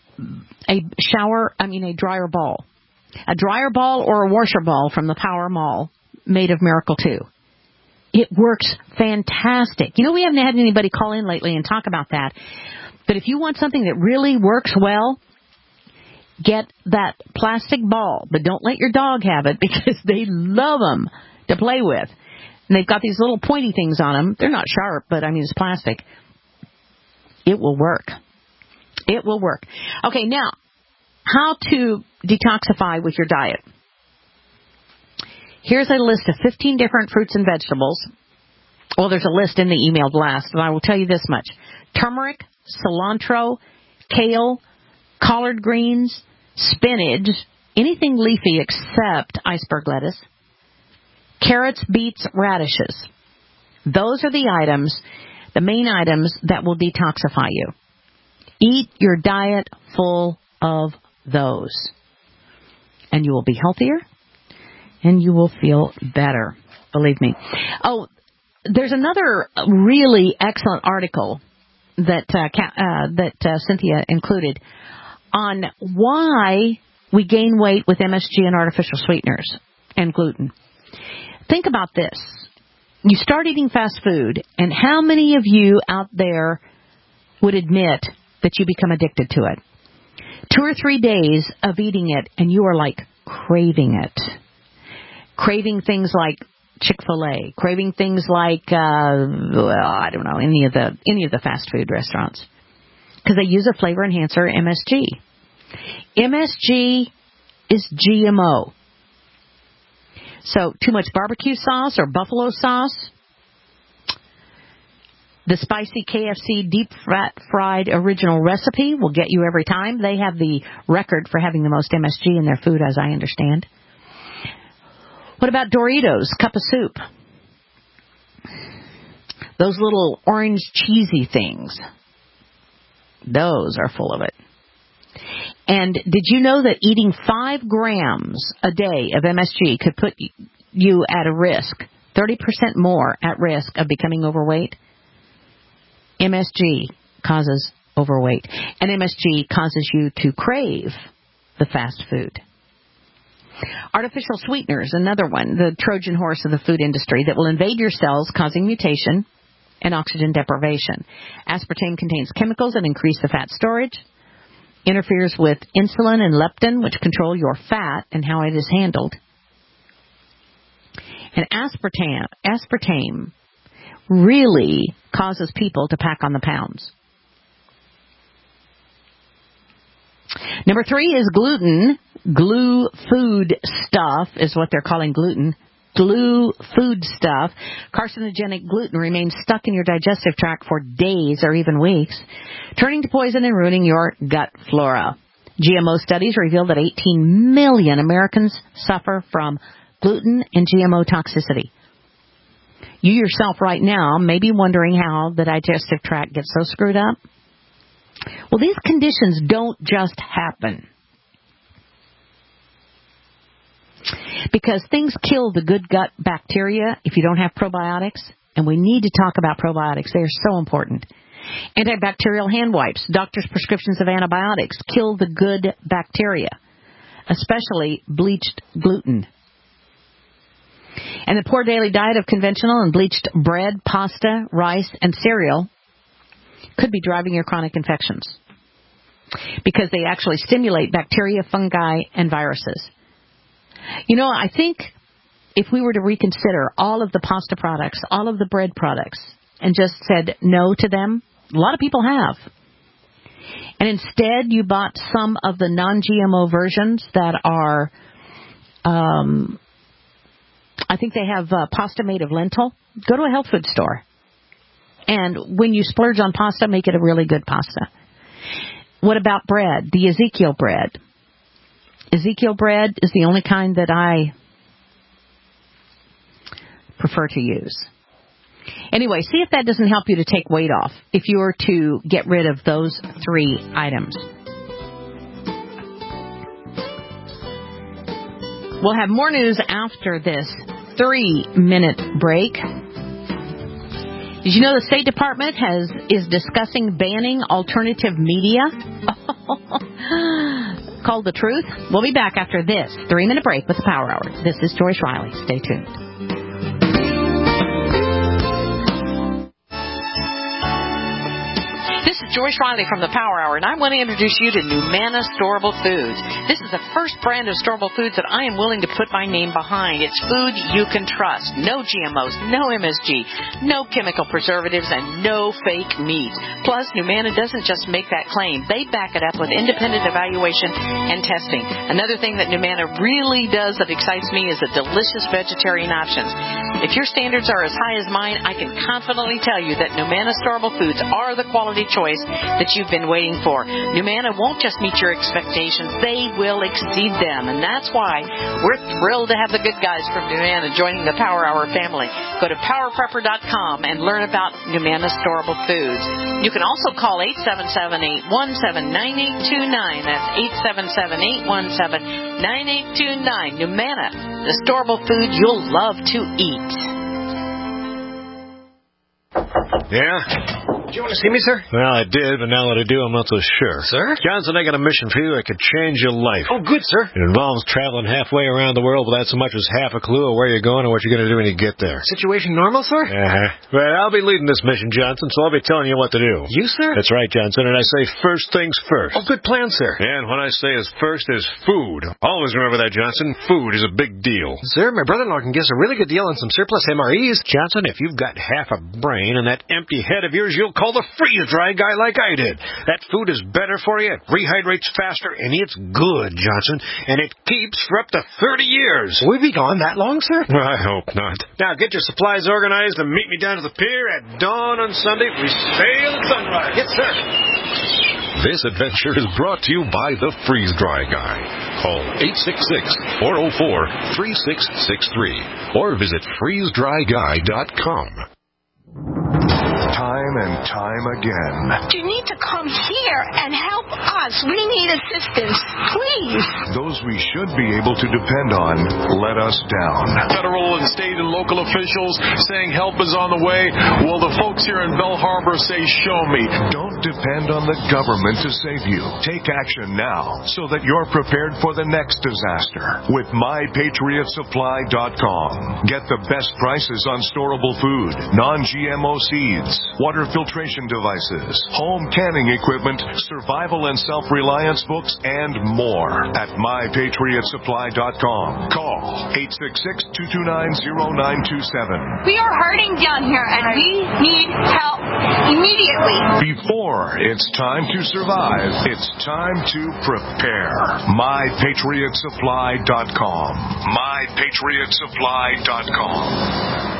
dryer ball. A dryer ball or a washer ball from the Power Mall made of Miracle 2. It works fantastic. You know, we haven't had anybody call in lately and talk about that. But if you want something that really works well, get that plastic ball. But don't let your dog have it because they love them to play with. And they've got these little pointy things on them. They're not sharp, but, it's plastic. It will work. It will work. Okay, now, how to detoxify with your diet. Here's a list of 15 different fruits and vegetables. Well, there's a list in the email blast, but I will tell you this much. Turmeric, cilantro, kale, collard greens, spinach, anything leafy except iceberg lettuce, carrots, beets, radishes. Those are the items, the main items that will detoxify you. Eat your diet full of those, and you will be healthier, and you will feel better. Believe me. Oh, there's another really excellent article that Cynthia included on why we gain weight with MSG and artificial sweeteners and gluten. Think about this. You start eating fast food, and how many of you out there would admit that you become addicted to it? 2 or 3 days of eating it, and you are like craving it. Craving things like Chick-fil-A, craving things like, I don't know, any of the fast food restaurants. Because they use a flavor enhancer, MSG. MSG is GMO. So too much barbecue sauce or buffalo sauce, the spicy KFC deep fried original recipe will get you every time. They have the record for having the most MSG in their food, as I understand. What about Doritos, cup of soup? Those little orange cheesy things. Those are full of it. And did you know that eating 5 grams a day of MSG could put you at a risk, 30% more at risk of becoming overweight? MSG causes overweight, and MSG causes you to crave the fast food. Artificial sweeteners, another one, the Trojan horse of the food industry that will invade your cells, causing mutation and oxygen deprivation. Aspartame contains chemicals that increase the fat storage, interferes with insulin and leptin, which control your fat and how it is handled. And aspartame really causes people to pack on the pounds. Number 3 is gluten. Glue food stuff is what they're calling gluten. Glue food stuff. Carcinogenic gluten remains stuck in your digestive tract for days or even weeks, turning to poison and ruining your gut flora. GMO studies reveal that 18 million Americans suffer from gluten and GMO toxicity. You yourself right now may be wondering how the digestive tract gets so screwed up. Well, these conditions don't just happen. Because things kill the good gut bacteria if you don't have probiotics. And we need to talk about probiotics. They are so important. Antibacterial hand wipes, doctors' prescriptions of antibiotics kill the good bacteria, especially bleached gluten. And the poor daily diet of conventional and bleached bread, pasta, rice, and cereal could be driving your chronic infections because they actually stimulate bacteria, fungi, and viruses. You know, I think if we were to reconsider all of the pasta products, all of the bread products, and just said no to them, a lot of people have. And instead you bought some of the non-GMO versions that are, I think they have pasta made of lentil. Go to a health food store. And when you splurge on pasta, make it a really good pasta. What about bread? The Ezekiel bread. Ezekiel bread is the only kind that I prefer to use. Anyway, see if that doesn't help you to take weight off if you were to get rid of those 3 items. We'll have more news after this 3-minute break. Did you know the State Department is discussing banning alternative media called The Truth? We'll be back after this 3-minute break with the Power Hour. This is Joyce Riley. Stay tuned. This is Joyce Riley from the Power Hour, and I want to introduce you to Numana Storable Foods. This is the first brand of storable foods that I am willing to put my name behind. It's food you can trust. No GMOs, no MSG, no chemical preservatives, and no fake meat. Plus, Numana doesn't just make that claim. They back it up with independent evaluation and testing. Another thing that Numana really does that excites me is the delicious vegetarian options. If your standards are as high as mine, I can confidently tell you that Numana Storable Foods are the quality choice that you've been waiting for. Numana won't just meet your expectations, they will exceed them. And that's why we're thrilled to have the good guys from Numana joining the Power Hour family. Go to powerprepper.com and learn about Numana Storable Foods. You can also call 877-817-9829. That's 877-817-9829. Numana, the storable food you'll love to eat. Yeah? Did you want to see me, sir? Well, I did, but now that I do, I'm not so sure. Sir? Johnson, I got a mission for you that could change your life. Oh, good, sir. It involves traveling halfway around the world without so much as half a clue of where you're going or what you're going to do when you get there. Situation normal, sir? Uh-huh. Well, I'll be leading this mission, Johnson, so I'll be telling you what to do. You, sir? That's right, Johnson, and I say first things first. Oh, good plan, sir. And what I say is first is food. Always remember that, Johnson. Food is a big deal. Sir, my brother-in-law can give us a really good deal on some surplus MREs. Johnson, if you've got half a brain and that empty head of yours, you'll call the freeze-dry guy like I did. That food is better for you, it rehydrates faster, and it's good, Johnson, and it keeps for up to 30 years. Will we be gone that long, sir? I hope not. Now get your supplies organized and meet me down to the pier at dawn on Sunday. We sail at sunrise. Yes, sir. This adventure is brought to you by the Freeze Dry Guy. Call 866-404-3663 or visit freezedryguy.com. Time and time again. You need to come here and help us. We need assistance, please. Those we should be able to depend on let us down. Federal and state and local officials saying help is on the way. Well, the folks here in Belle Harbor say, show me. Don't depend on the government to save you. Take action now so that you're prepared for the next disaster with MyPatriotSupply.com. Get the best prices on storable food, non-GMO seeds, water filtration devices, home canning equipment, survival and self-reliance books, and more at MyPatriotSupply.com. Call 866-229-0927. We are hurting down here, and we need help immediately. Before it's time to survive, it's time to prepare. MyPatriotSupply.com. MyPatriotSupply.com.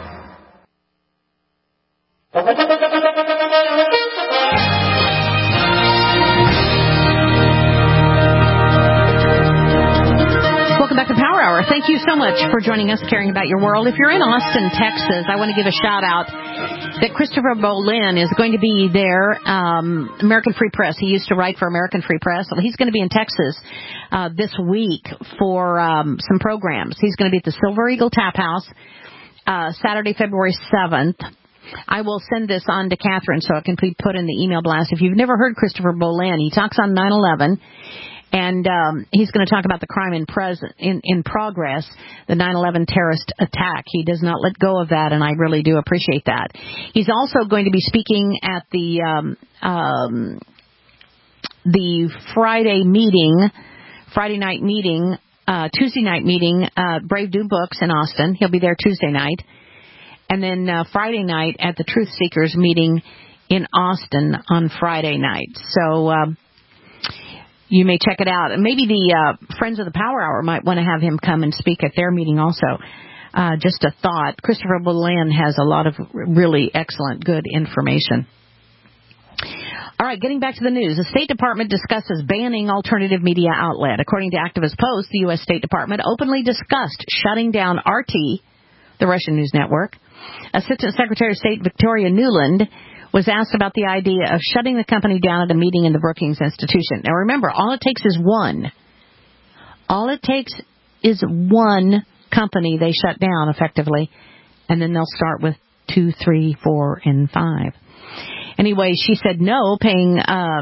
Welcome back to Power Hour. Thank you so much for joining us, caring about your world. If you're in Austin, Texas, I want to give a shout out that Christopher Bolin is going to be there. American Free Press. He used to write for American Free Press. Well, he's going to be in Texas this week for some programs. He's going to be at the Silver Eagle Tap House Saturday, February 7th. I will send this on to Catherine so it can be put in the email blast. If you've never heard Christopher Bolin, he talks on 9/11. And he's going to talk about the crime in progress, the 9/11 terrorist attack. He does not let go of that, and I really do appreciate that. He's also going to be speaking at the Tuesday night meeting, Brave New Books in Austin. He'll be there Tuesday night. And then Friday night at the Truth Seekers meeting in Austin on Friday night. So you may check it out. And maybe the Friends of the Power Hour might want to have him come and speak at their meeting also. Just a thought. Christopher Boulin has a lot of really excellent, good information. All right, getting back to the news. The State Department discusses banning alternative media outlet. According to Activist Post, the U.S. State Department openly discussed shutting down RT, the Russian news network. Assistant Secretary of State Victoria Nuland was asked about the idea of shutting the company down at a meeting in the Brookings Institution. Now, remember, all it takes is one. All it takes is one company they shut down effectively, and then they'll start with 2, 3, 4, and 5. Anyway, she said no, Victoria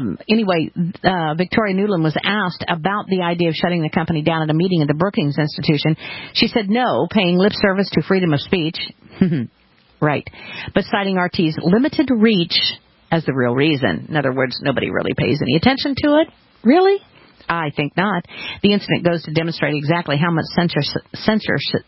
Nuland was asked about the idea of shutting the company down at a meeting at the Brookings Institution. She said no, paying lip service to freedom of speech. Right. But citing RT's limited reach as the real reason. In other words, nobody really pays any attention to it. Really? I think not. The incident goes to demonstrate exactly how much censorship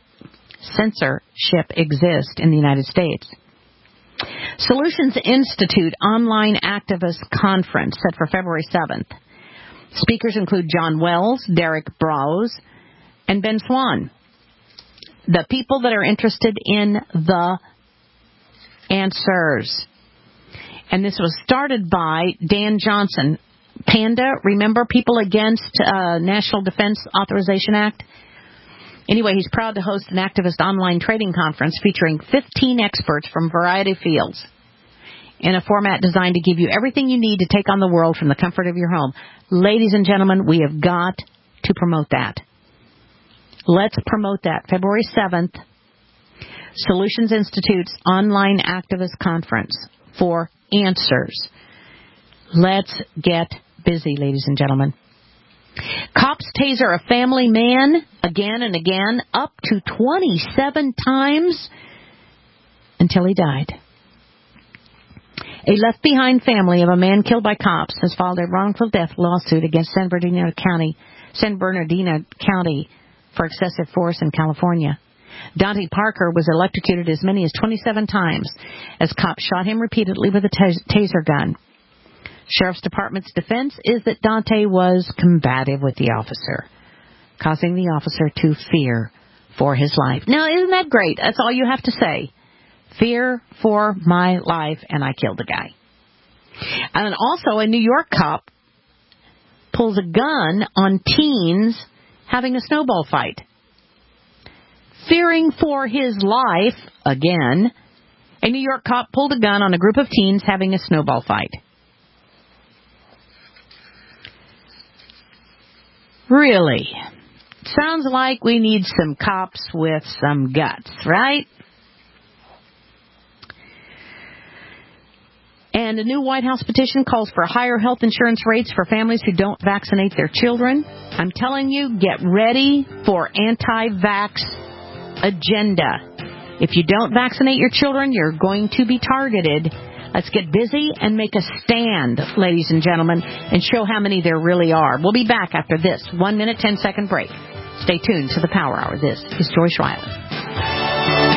exists in the United States. Solutions Institute Online Activist Conference set for February 7th. Speakers include John Wells, Derek Browse, and Ben Swan. The people that are interested in the answers. And this was started by Dan Johnson. PANDA, remember People Against National Defense Authorization Act? Anyway, he's proud to host an activist online trading conference featuring 15 experts from a variety of fields in a format designed to give you everything you need to take on the world from the comfort of your home. Ladies and gentlemen, we have got to promote that. Let's promote that. February 7th, Solutions Institute's Online Activist Conference for Answers. Let's get busy, ladies and gentlemen. Cops taser a family man again and again, up to 27 times until he died. A left-behind family of a man killed by cops has filed a wrongful death lawsuit against San Bernardino County for excessive force in California. Dante Parker was electrocuted as many as 27 times as cops shot him repeatedly with a taser gun. Sheriff's Department's defense is that Dante was combative with the officer, causing the officer to fear for his life. Now, isn't that great? That's all you have to say. Fear for my life, and I killed the guy. And also, a New York cop pulls a gun on teens having a snowball fight. Fearing for his life, again, a New York cop pulled a gun on a group of teens having a snowball fight. Really? Sounds like we need some cops with some guts, right? And a new White House petition calls for higher health insurance rates for families who don't vaccinate their children. I'm telling you, get ready for anti-vax agenda. If you don't vaccinate your children, you're going to be targeted. Let's get busy and make a stand, ladies and gentlemen, and show how many there really are. We'll be back after this 1 minute, 10-second break. Stay tuned to the Power Hour. This is Joyce Riley.